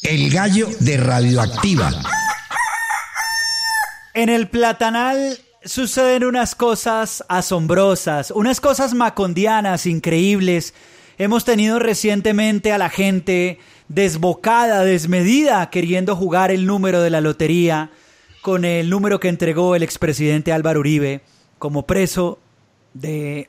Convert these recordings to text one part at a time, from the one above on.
El gallo de Radioactiva. En el Platanal suceden unas cosas asombrosas, unas cosas macondianas increíbles. Hemos tenido recientemente a la gente desbocada, desmedida, queriendo jugar el número de la lotería con el número que entregó el expresidente Álvaro Uribe como preso de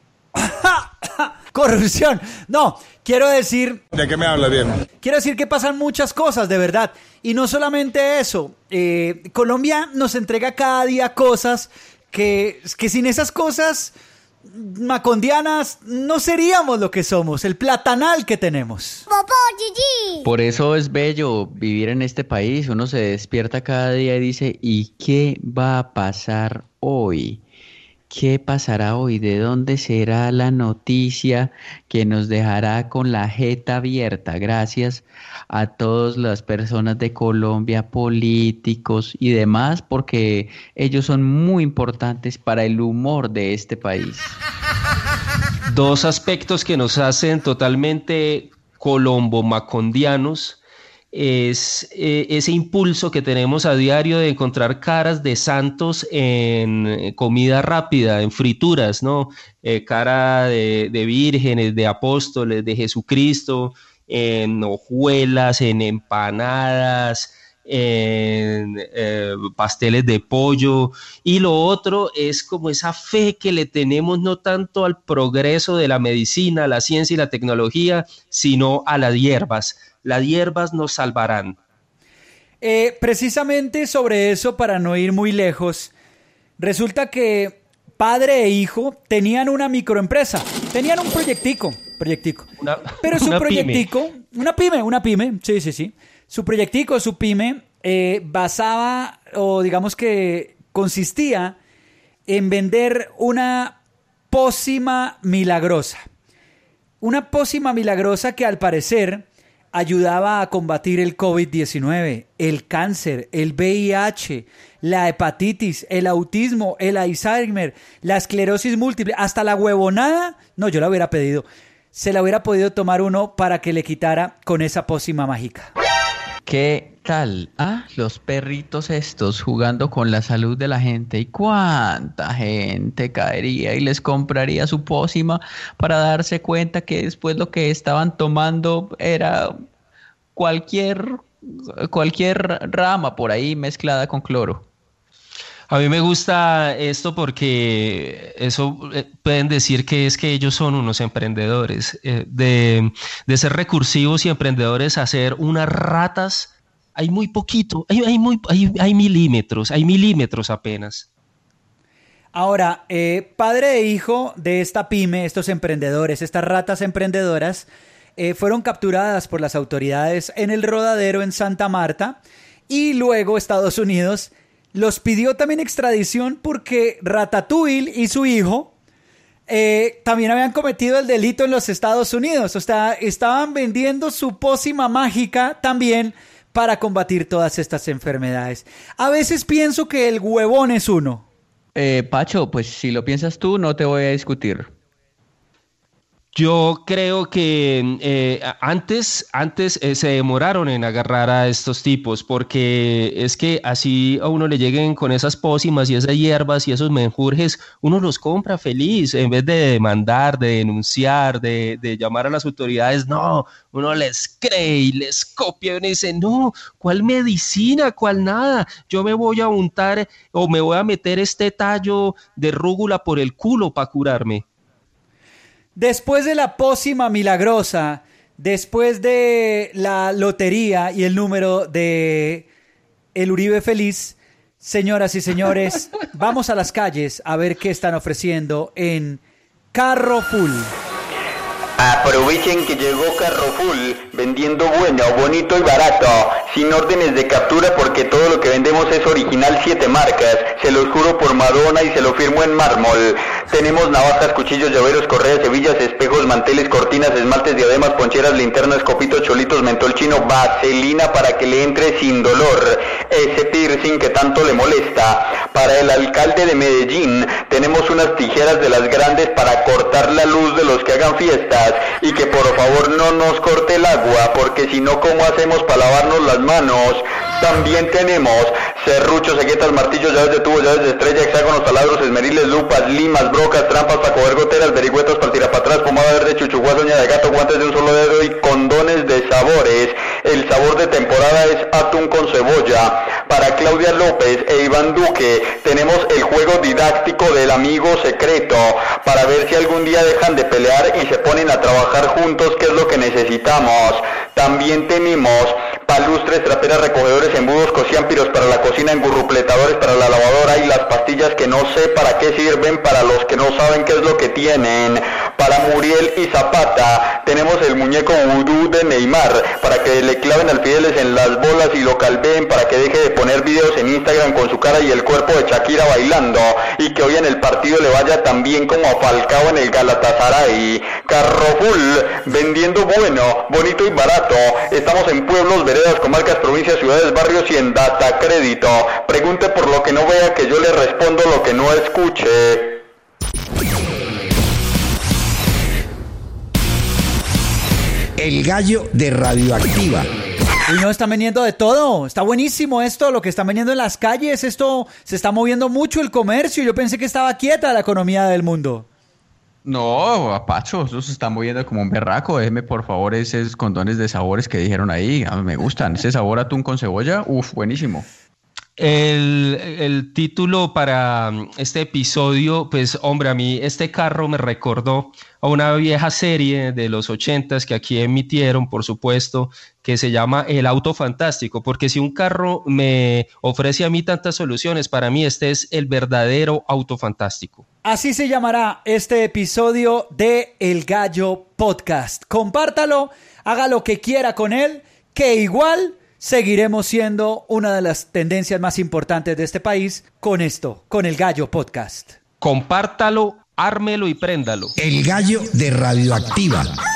corrupción. No, quiero decir... ¿De qué me habla, bien? Quiero decir que pasan muchas cosas, de verdad. Y no solamente eso. Colombia nos entrega cada día cosas que sin esas cosas macondianas no seríamos lo que somos, el platanal que tenemos. ¡Papá, Gigi! Por eso es bello vivir en este país. Uno se despierta cada día y dice, ¿y qué va a pasar hoy? ¿Qué pasará hoy? ¿De dónde será la noticia que nos dejará con la jeta abierta? Gracias a todas las personas de Colombia, políticos y demás, porque ellos son muy importantes para el humor de este país. Dos aspectos que nos hacen totalmente colombo-macondianos es ese impulso que tenemos a diario de encontrar caras de santos en comida rápida, en frituras, ¿no? Cara de vírgenes, de apóstoles, de Jesucristo, en hojuelas, en empanadas, en pasteles de pollo. Y lo otro es como esa fe que le tenemos no tanto al progreso de la medicina, la ciencia y la tecnología, sino a las hierbas. Las hierbas nos salvarán. Precisamente sobre eso, para no ir muy lejos, resulta que padre e hijo tenían una microempresa, tenían un proyectico. Pero su proyectico, una pyme, sí. Su proyectico, su pyme, basaba, o digamos que consistía en vender una pócima milagrosa. Una pócima milagrosa que al parecer ayudaba a combatir el COVID-19, el cáncer, el VIH, la hepatitis, el autismo, el Alzheimer, la esclerosis múltiple, hasta la huevonada. No, yo la hubiera pedido. Se la hubiera podido tomar uno para que le quitara con esa pócima mágica. ¿Qué tal? Los perritos estos jugando con la salud de la gente. ¿Y cuánta gente caería y les compraría su pócima para darse cuenta que después lo que estaban tomando era cualquier rama por ahí mezclada con cloro? A mí me gusta esto porque eso pueden decir que es que ellos son unos emprendedores, de ser recursivos y emprendedores a ser unas ratas. Hay muy poquito, hay milímetros apenas. Ahora, padre e hijo de esta pyme, estos emprendedores, estas ratas emprendedoras, fueron capturadas por las autoridades en el Rodadero en Santa Marta, y luego Estados Unidos los pidió también extradición porque Ratatouille y su hijo también habían cometido el delito en los Estados Unidos. O sea, estaban vendiendo su pócima mágica también para combatir todas estas enfermedades. A veces pienso que el huevón es uno. Pacho, pues si lo piensas tú, no te voy a discutir. Yo creo que antes se demoraron en agarrar a estos tipos, porque es que así a uno le lleguen con esas pócimas y esas hierbas y esos menjurjes, uno los compra feliz, en vez de demandar, de denunciar, de llamar a las autoridades. No, uno les cree y les copia y uno dice, no, ¿cuál medicina? ¿Cuál nada? Yo me voy a untar o me voy a meter este tallo de rúgula por el culo para curarme. Después de la pócima milagrosa, después de la lotería y el número de el Uribe feliz, señoras y señores, vamos a las calles a ver qué están ofreciendo en Carro Full. Aprovechen que llegó Carro Full, vendiendo bueno, bonito y barato, sin órdenes de captura porque todo lo que vendemos es original 7 marcas, se los juro por Madonna y se lo firmo en mármol. Tenemos navajas, cuchillos, llaveros, correas, hebillas, espejos, manteles, cortinas, esmaltes, diademas, poncheras, linternas, copitos, cholitos, mentol chino, vaselina para que le entre sin dolor, ese piercing que tanto le molesta. Para el alcalde de Medellín tenemos unas tijeras de las grandes para cortar la luz de los que hagan fiestas, y que por favor no nos corte el agua, porque si no, ¿cómo hacemos para lavarnos las manos? También tenemos serruchos, ceguetas, martillos, llaves de tubo, llaves de estrella, hexágonos, taladros, esmeriles, lupas, limas, brocas, trampas para coger goteras, vericuetos para tirar para atrás, pomada verde, chuchuguas, uña de gato, guantes de un solo dedo y condones de sabores. El sabor de temporada es atún con cebolla. Para Claudia López e Iván Duque tenemos el juego didáctico del amigo secreto, para ver si algún día dejan de pelear y se ponen a trabajar juntos, que es lo que necesitamos. También tenemos palustres, traperas, recogedores, embudos, cociampiros para la cocina, engurrupletadores para la lavadora y las pastillas que no sé para qué sirven, para los que no saben qué es lo que tienen. Para Muriel y Zapata tenemos el muñeco vudú de Neymar, para que le claven alfileres en las bolas y lo calveen, para que deje de poner videos en Instagram con su cara y el cuerpo de Shakira bailando, y que hoy en el partido le vaya tan bien como a Falcao en el Galatasaray. Carrefour, vendiendo bueno, bonito y barato. Estamos en pueblos, veredas, comarcas, provincias, ciudades, barrios y en Data Crédito. Pregunte por lo que no vea, que yo le respondo lo que no escuche. El gallo de Radioactiva. Uy, no, están vendiendo de todo. Está buenísimo esto, lo que están vendiendo en las calles. Esto se está moviendo mucho el comercio. Yo pensé que estaba quieta la economía del mundo. No, Apacho, eso se está moviendo como un berraco. Déjeme, por favor, esos condones de sabores que dijeron ahí. A mí me gustan. Ese sabor atún con cebolla, buenísimo. El título para este episodio, pues hombre, a mí este carro me recordó a una vieja serie de los 80s que aquí emitieron, por supuesto, que se llama El Auto Fantástico, porque si un carro me ofrece a mí tantas soluciones, para mí este es el verdadero auto fantástico. Así se llamará este episodio de El Gallo Podcast. Compártalo, haga lo que quiera con él, que igual seguiremos siendo una de las tendencias más importantes de este país con esto, con El Gallo Podcast. Compártalo, ármelo y préndalo. El gallo de Radioactiva.